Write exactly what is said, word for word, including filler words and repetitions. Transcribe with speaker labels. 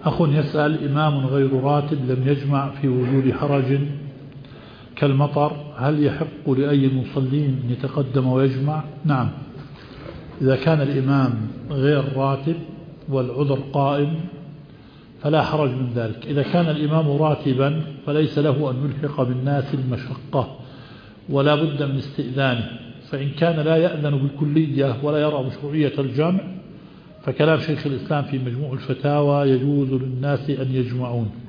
Speaker 1: أخ يسأل: إمام غير راتب لم يجمع في وجود حرج كالمطر، هل يحق لأي المصلين أن يتقدم ويجمع؟ نعم، إذا كان الإمام غير راتب والعذر قائم فلا حرج من ذلك. إذا كان الإمام راتبا فليس له أن يلحق بالناس المشقة ولا بد من استئذانه، فإن كان لا يأذن بالكلية ولا يرى مشروعية الجمع فكلام شيخ الإسلام في مجموع الفتاوى: يجوز للناس أن يجمعون.